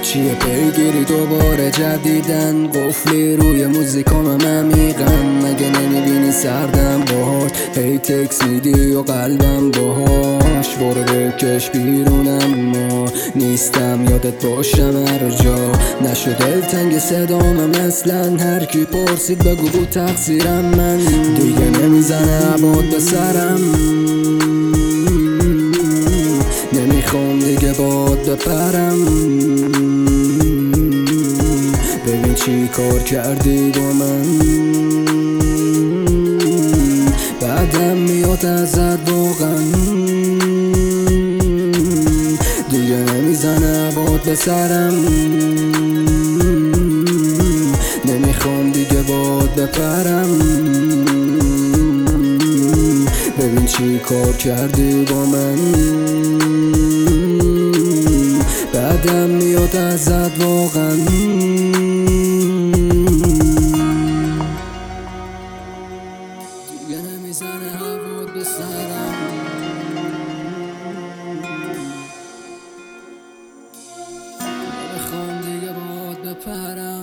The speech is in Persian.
چیه پیگیری دوباره جدیدن، قفلی روی موزیکام عمیقن. مگه نمیبینی سردم باهاش، هی تکس میدی و قلبم باهاش. برو بکش بیرونم، ما نیستم یادت باشم هر جا. نشد دلتنگ صدام مثلا، هر کی پرسید بگو بود تقصیرم من. دیگه نمیزنه عباد به سرم، نمیخوام دیگه باد بپرم. ببین چی کار کردی با من، بعدم میاد ازت واقعا. دیگه نمیزنه باد به سرم، نمیخوام دیگه باد بپرم. ببین چی کار کردی با من، بعدم میاد ازت واقعا. دیگه نمیزنه هوا به سرم، نمیخوام دیگه باد بپرم.